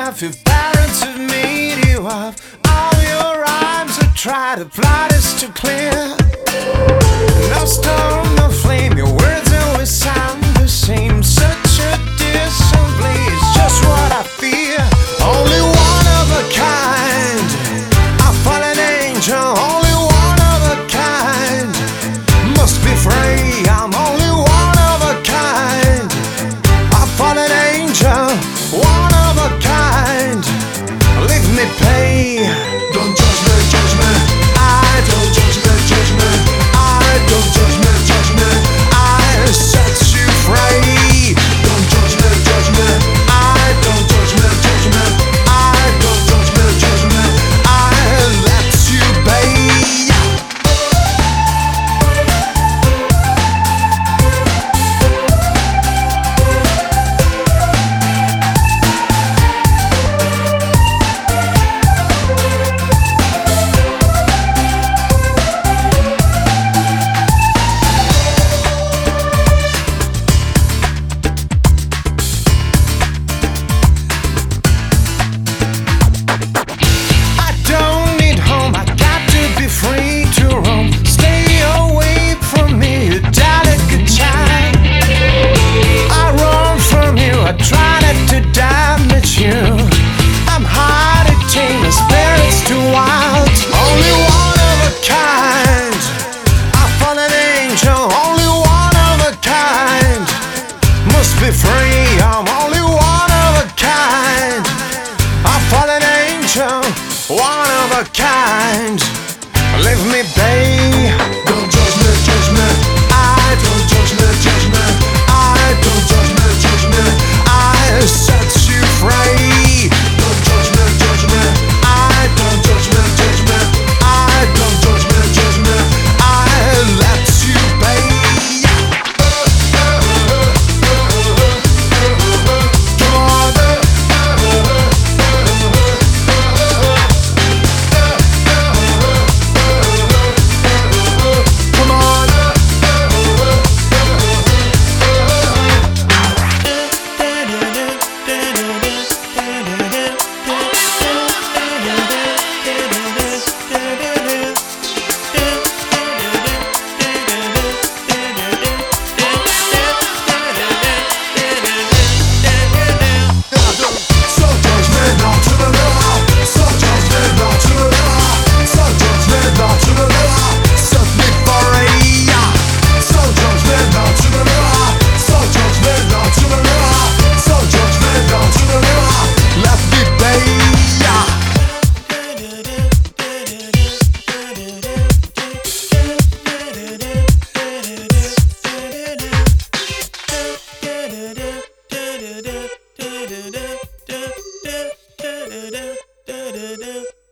enough if parents have made you up. All your rhymes are try to plot is too clear. No storm, no flame, your words always sound the same. Such a dissembly, it's just what I fear. Only one of a kind, a fallen angel. Only one of a kind, must be free. I'm only one of a kind, a fallen angel. One of a kind, leave me pay. Don't judge me, judge me. I Don't judge me, judge me. Don't judge me, judge me. I set you free. Don't judge me, judge me. Don't judge me, judge me. Don't judge me, judge me. I let you be. Be free, I'm only one of a kind, a fallen angel, one of a kind. Leave me be. Don't judge me, judge me. Don't judge me, judge me. Don't judge me, judge me. I set you free. Don't judge me, judge me. Don't judge me, judge me. Don't judge me, judge me. I let you be. Do